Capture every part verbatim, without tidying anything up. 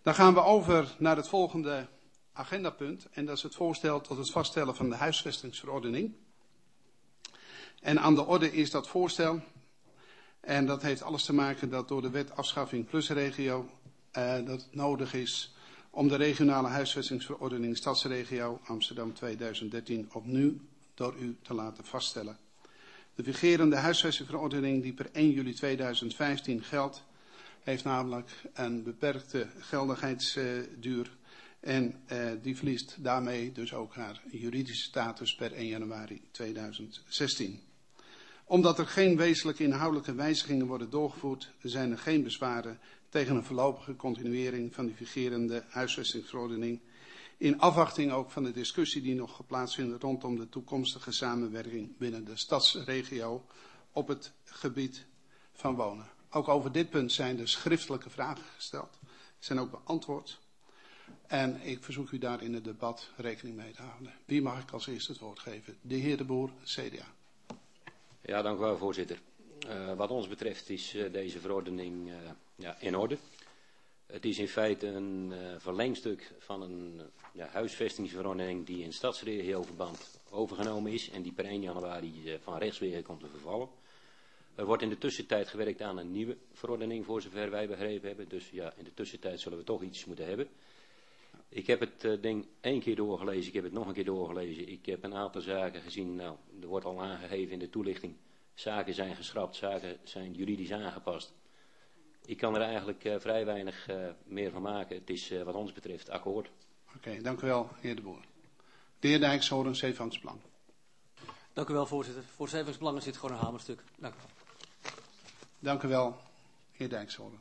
Dan gaan we over naar het volgende agendapunt. En dat is het voorstel tot het vaststellen van de huisvestingsverordening. En aan de orde is dat voorstel. En dat heeft alles te maken dat door de wet afschaffing plusregio uh, dat het nodig is om de regionale huisvestingsverordening Stadsregio Amsterdam tweeduizend dertien opnieuw door u te laten vaststellen. De vigerende huisvestingsverordening die per één juli tweeduizend vijftien geldt, heeft namelijk een beperkte geldigheidsduur en uh, die verliest daarmee dus ook haar juridische status per één januari tweeduizend zestien. Omdat er geen wezenlijke inhoudelijke wijzigingen worden doorgevoerd, zijn er geen bezwaren tegen een voorlopige continuering van die vigerende huisvestingsverordening. In afwachting ook van de discussie die nog plaatsvindt rondom de toekomstige samenwerking binnen de stadsregio op het gebied van wonen. Ook over dit punt zijn er schriftelijke vragen gesteld. Die zijn ook beantwoord. En ik verzoek u daar in het debat rekening mee te houden. Wie mag ik als eerste het woord geven? De heer De Boer, C D A. Ja, dank u wel, voorzitter. Uh, wat ons betreft is uh, deze verordening uh, ja, in orde. Het is in feite een uh, verlengstuk van een uh, ja, huisvestingsverordening die in stadsregioverband overgenomen is en die per één januari uh, van rechtswege komt te vervallen. Er wordt in de tussentijd gewerkt aan een nieuwe verordening voor zover wij begrepen hebben. Dus ja, in de tussentijd zullen we toch iets moeten hebben. Ik heb het uh, ding één keer doorgelezen, ik heb het nog een keer doorgelezen. Ik heb een aantal zaken gezien, nou, er wordt al aangegeven in de toelichting. Zaken zijn geschrapt, zaken zijn juridisch aangepast. Ik kan er eigenlijk uh, vrij weinig uh, meer van maken. Het is uh, wat ons betreft akkoord. Oké, okay, dank u wel, heer De Boer. De heer Dijkshoorn, Zeevangsbelang. Dank u wel, voorzitter. Voor Zeevangsbelangen zit gewoon een hamerstuk. Dank u wel. Dank u wel, heer Dijkshoorn.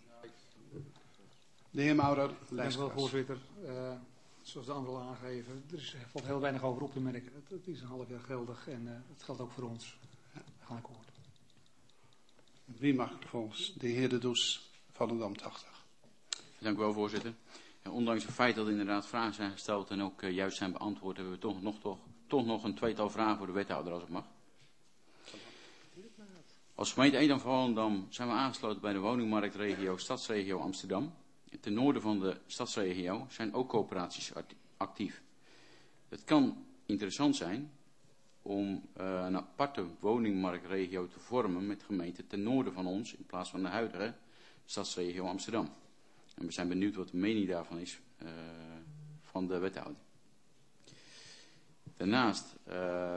De heer Maurer, Dank u wel, voorzitter. Uh, zoals de anderen al aangegeven, er is, valt heel weinig over op te merken. Het, het is een half jaar geldig en uh, het geldt ook voor ons. Ja, we gaan akkoord. Wie mag volgens de heer De Does, Volendam tachtig. Dank u wel, voorzitter. Ja, ondanks het feit dat er inderdaad vragen zijn gesteld en ook uh, juist zijn beantwoord, hebben we toch nog, toch, toch nog een tweetal vragen voor de wethouder, als het mag. Als gemeente Edam-Volendam zijn we aangesloten bij de woningmarktregio Stadsregio Amsterdam. Ten noorden van de stadsregio zijn ook coöperaties actief. Het kan interessant zijn om uh, een aparte woningmarktregio te vormen met gemeenten ten noorden van ons in plaats van de huidige stadsregio Amsterdam. En we zijn benieuwd wat de mening daarvan is uh, van de wethouder. Daarnaast uh,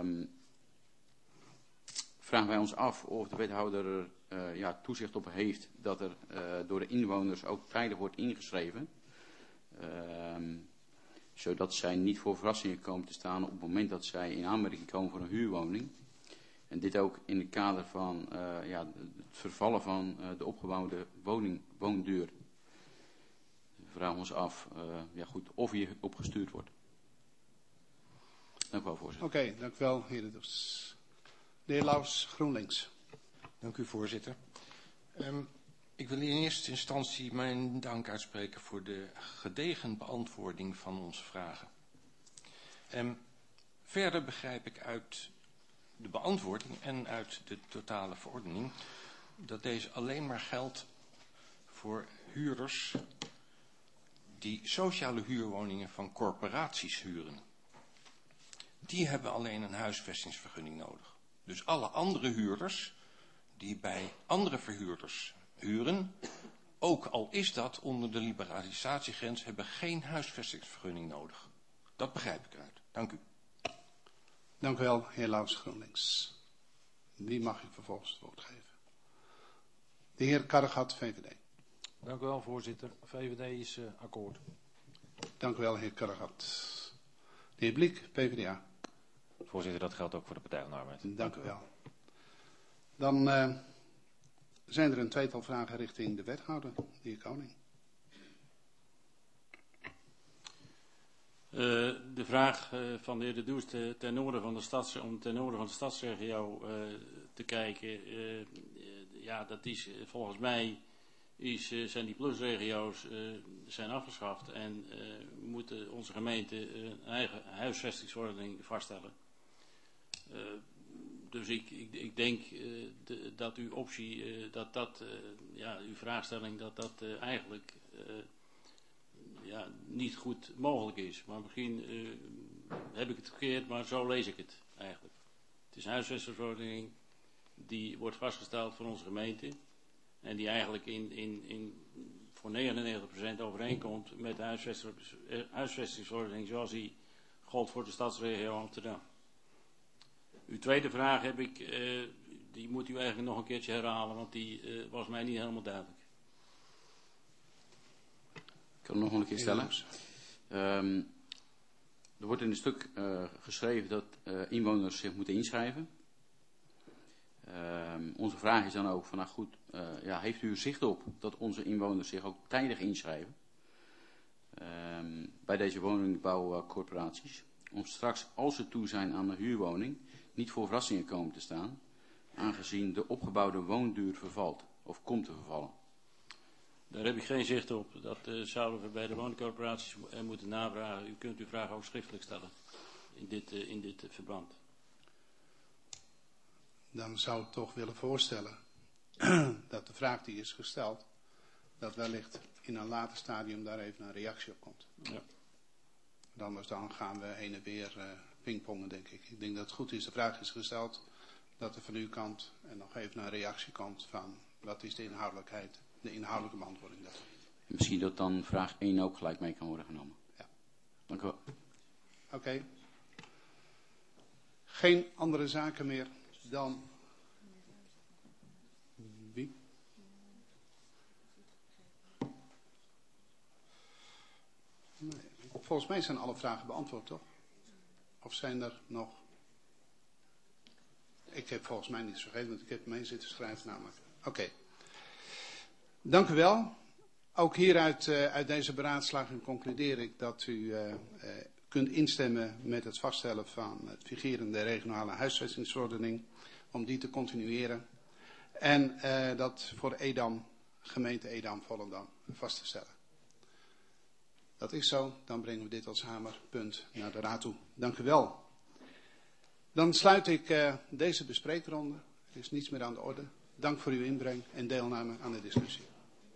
vragen wij ons af of de wethouder er uh, ja, toezicht op heeft dat er uh, door de inwoners ook tijdig wordt ingeschreven. Uh, zodat zij niet voor verrassingen komen te staan op het moment dat zij in aanmerking komen voor een huurwoning. En dit ook in het kader van uh, ja, het vervallen van uh, de opgebouwde woning, woonduur. We vragen ons af uh, ja, goed, of hier opgestuurd wordt. Dank u wel, voorzitter. Oké, okay, dank u wel, heer De Does. De heer Laus, GroenLinks. Dank u, voorzitter. Um, ik wil in eerste instantie mijn dank uitspreken voor de gedegen beantwoording van onze vragen. Um, verder begrijp ik uit de beantwoording en uit de totale verordening dat deze alleen maar geldt voor huurders die sociale huurwoningen van corporaties huren. Die hebben alleen een huisvestingsvergunning nodig. Dus alle andere huurders die bij andere verhuurders huren, ook al is dat onder de liberalisatiegrens, hebben geen huisvestingsvergunning nodig. Dat begrijp ik eruit. Dank u. Dank u wel, heer Laus, GroenLinks. Wie mag ik vervolgens het woord geven? De heer Karregat, V V D. Dank u wel, voorzitter. V V D is uh, akkoord. Dank u wel, heer Karregat. De heer Bliek, P V D A. Voorzitter, dat geldt ook voor de Partij van de Arbeid. Dank u wel. Dan uh, zijn er een tweetal vragen richting de wethouder, de heer Koning. Uh, de vraag uh, van de heer De Does te, ten noorden van de stads, om ten noorden van de stadsregio uh, te kijken. Uh, uh, ja, dat is uh, volgens mij is, uh, zijn die plusregio's uh, zijn afgeschaft en uh, moeten onze gemeente uh, een eigen huisvestingsverordening vaststellen. Uh, dus ik, ik, ik denk uh, de, dat uw optie, uh, dat dat, uh, ja, uw vraagstelling, dat dat uh, eigenlijk uh, ja, niet goed mogelijk is. Maar misschien uh, heb ik het verkeerd, maar zo lees ik het eigenlijk. Het is een huisvestingsverordening die wordt vastgesteld voor onze gemeente. En die eigenlijk in, in, in, voor negenennegentig procent overeenkomt met de huisvestings, huisvestingsverordening zoals die gold voor de stadsregio Amsterdam. Uw tweede vraag heb ik, uh, die moet u eigenlijk nog een keertje herhalen, want die uh, was mij niet helemaal duidelijk. Ik kan hem nog een keer stellen. Um, er wordt in een stuk uh, geschreven dat uh, inwoners zich moeten inschrijven. Um, onze vraag is dan ook van, nou goed, uh, ja, heeft u er zicht op dat onze inwoners zich ook tijdig inschrijven um, bij deze woningbouwcorporaties, om straks, als ze toe zijn aan een huurwoning, niet voor verrassingen komen te staan, aangezien de opgebouwde woonduur vervalt of komt te vervallen. Daar heb ik geen zicht op. Dat uh, zouden we bij de woningcorporaties uh, moeten navragen. U kunt uw vraag ook schriftelijk stellen in dit, uh, in dit uh, verband. Dan zou ik toch willen voorstellen dat de vraag die is gesteld, dat wellicht in een later stadium daar even een reactie op komt. Ja. Anders dan gaan we heen en weer uh, pingpongen, denk ik. Ik denk dat het goed is, de vraag is gesteld, dat er van uw kant en nog even een reactie komt van wat is de inhoudelijkheid, de inhoudelijke beantwoording daarvan. Misschien dat dan vraag één ook gelijk mee kan worden genomen. Ja. Dank u wel. Oké. Okay. Geen andere zaken meer dan... Wie? Nee. Volgens mij zijn alle vragen beantwoord, toch? Of zijn er nog... Ik heb volgens mij niets vergeten, want ik heb mee zitten schrijven namelijk. Oké. Okay. Dank u wel. Ook hieruit uh, uit deze beraadslaging concludeer ik dat u uh, uh, kunt instemmen met het vaststellen van het figurende regionale huisvestingsverordening, om die te continueren. En uh, dat voor Edam, gemeente Edam-Volendam, vast te stellen. Dat is zo, dan brengen we dit als hamerpunt naar de raad toe. Dank u wel. Dan sluit ik uh, deze bespreekronde. Er is niets meer aan de orde. Dank voor uw inbreng en deelname aan de discussie.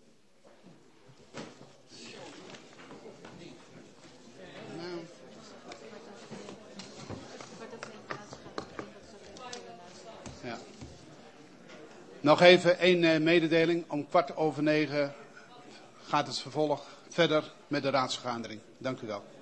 Nou. Ja. Nog even één uh, mededeling. Om kwart over negen gaat het vervolg verder met de raadsvergadering. Dank u wel.